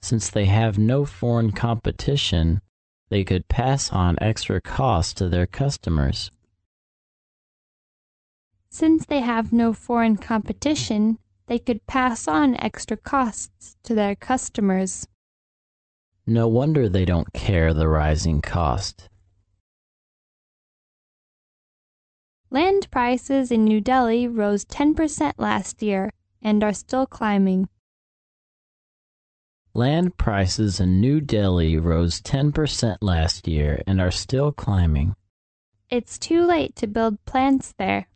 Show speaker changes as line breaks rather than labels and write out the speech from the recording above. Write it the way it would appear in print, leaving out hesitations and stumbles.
Since they have no foreign competition, they could pass on extra costs to their customers.
Since they have no foreign competition, they could pass on extra costs to their customers.
No wonder they don't care the rising cost.
Land prices in New Delhi rose 10% last year and are still climbing.
Land prices in New Delhi rose 10% last year and are still climbing.
It's too late to build plants there.